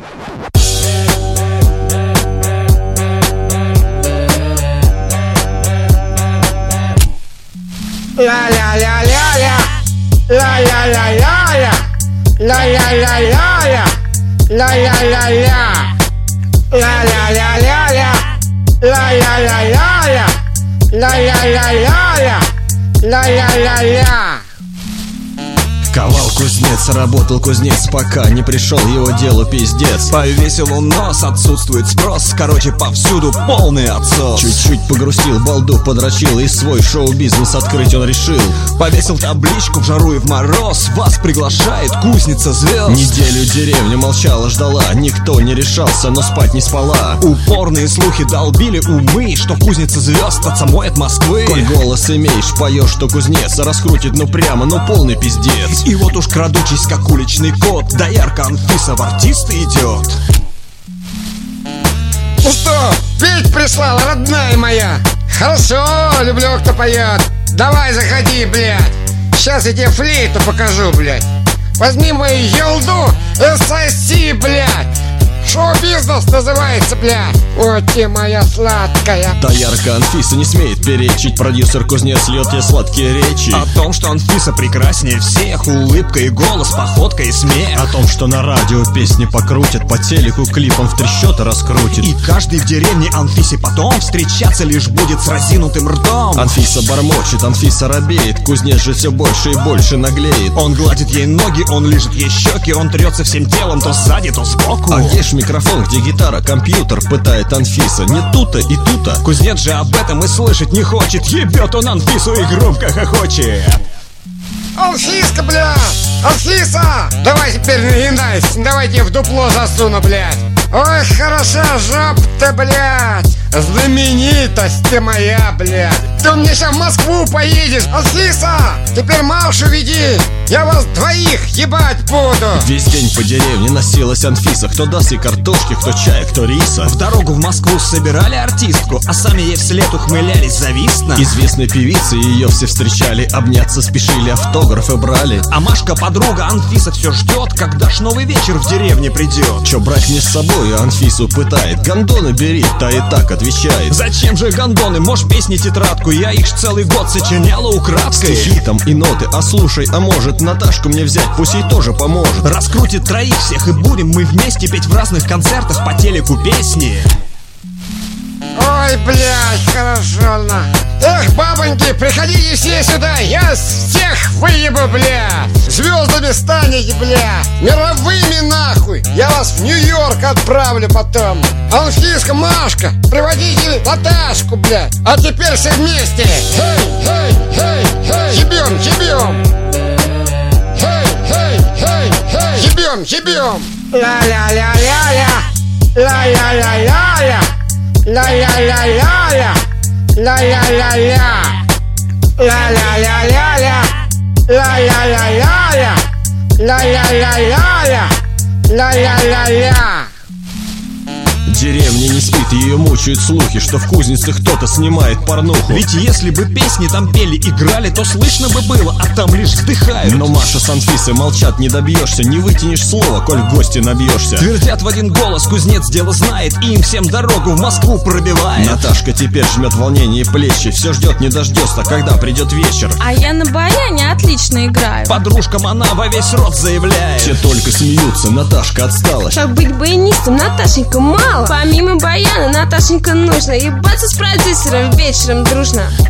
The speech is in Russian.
Ла-ля-ля-ля-ля, ла-ля-ля-ля-ля, ла-ля-ля-ля-ля, ла-ля-ля-ля, ла-ля-ля-ля-ля, ла-ля-ля-ля-ля, ла-ля-ля-ля-ля, ла-ля-ля-ля. Ковал кузнец, работал кузнец, пока не пришел его делу пиздец. Повесил он нос, отсутствует спрос, короче, повсюду полный отсос. Чуть-чуть погрустил, балду подрочил, и свой шоу-бизнес открыть он решил. Повесил табличку в жару и в мороз: вас приглашает кузница звезд. Неделю деревня молчала, ждала, никто не решался, но спать не спала. Упорные слухи долбили умы, что кузница звезд от самой от Москвы. Коль голос имеешь, поешь, что кузнец раскрутит, ну прямо, ну полный пиздец. И вот уж крадучись, как уличный кот, доярка Анфиса в артисты идет. Ну что, петь прислала, родная моя? Хорошо, люблю, кто поет. Давай, заходи, блядь. Сейчас я тебе флейту покажу, блядь. Возьми мою елду и соси, блядь. Шоу-бизнес называется, блядь. Вот ты моя сладкая. Доярка Анфиса не смеет перечить, продюсер кузнец льет ей сладкие речи. О том, что Анфиса прекраснее всех, улыбка и голос, походка и смех. О том, что на радио песни покрутят, по телеку клипом в 3 счета раскрутит. И каждый в деревне Анфисе потом встречаться лишь будет с разинутым ртом. Анфиса бормочет, Анфиса робеет, кузнец же все больше и больше наглеет. Он гладит ей ноги, он лижет ей щеки, он трется всем телом то сзади, то сбоку. А где ж микрофон, где гитара, компьютер, пытает Анфиса. Не тут-то и тут-то. Кузнец же об этом и слышать не хочет. Ебет он Анфису и громко хохочет. Анфиска, блядь! Анфиса! Давай теперь нагинайся, давай тебе в дупло засуну, блядь. Ой, хороша жопа-то, блядь. Знаменитость ты моя, блядь. Ты у меня сейчас в Москву поедешь. Анфиса, теперь Машу веди. Я вас двоих ебать буду. Весь день по деревне носилась Анфиса. Кто даст ей картошки, кто чая, кто риса. В дорогу в Москву собирали артистку, а сами ей вслед ухмылялись завистно. Известной певицы ее все встречали, обняться спешили, автографы брали. А Машка подруга Анфиса все ждет, когда ж новый вечер в деревне придет. Че брать мне с собой, Анфису пытает. Гондоны бери, та и так отвечает. Зачем же гондоны, можешь песни тетрадку, я их ж целый год сочиняла украдкой. Стихи там и ноты, а слушай, а может Наташку мне взять, пусть ей тоже поможет. Раскрутит троих всех и будем мы вместе петь в разных концертах по телеку песни. Ой, блядь, хорошо, на. Эх, бабоньки, приходите все сюда, я всех выебу, блядь. Звездами станете, блядь. Мировыми, нахуй. Я вас в Нью-Йорк отправлю потом. Анфиска, Машка, приводите Наташку, блядь. А теперь все вместе. Хей, хей, хей, хей. Ебем, ебем. Хей, хей, хей, хей. Ебем, ебем. Ла-ля-ля-ля-ля. Ла-ля-ля-ля-ля. Ла-ля-ля-ля-ля, ла-ля-ля-ля, ла-ля-ля-ля-ля, ла-ля-ля-ля-ля, ла-ля-ля-ля-ля, ла-ля-ля-ля. Деревня не спит, ее мучают слухи, что в кузнице кто-то снимает порнуху. Ведь если бы песни там пели, играли, то слышно бы было, а там лишь вздыхают. Но Маша с Анфисой молчат, не добьешься, не вытянешь слова, коль в гости набьешься. Твердят в один голос, кузнец дело знает, и им всем дорогу в Москву пробивает. Наташка теперь жмет волнение и плечи, все ждет не дождется, когда придет вечер. А я на баяне отлично играю. Подружкам она во весь рот заявляет. Все только смеются, Наташка отстала. Как быть баянистом, Наташенька, мало. Помимо баяна, Наташенька, нужно ебаться с продюсером вечером дружно.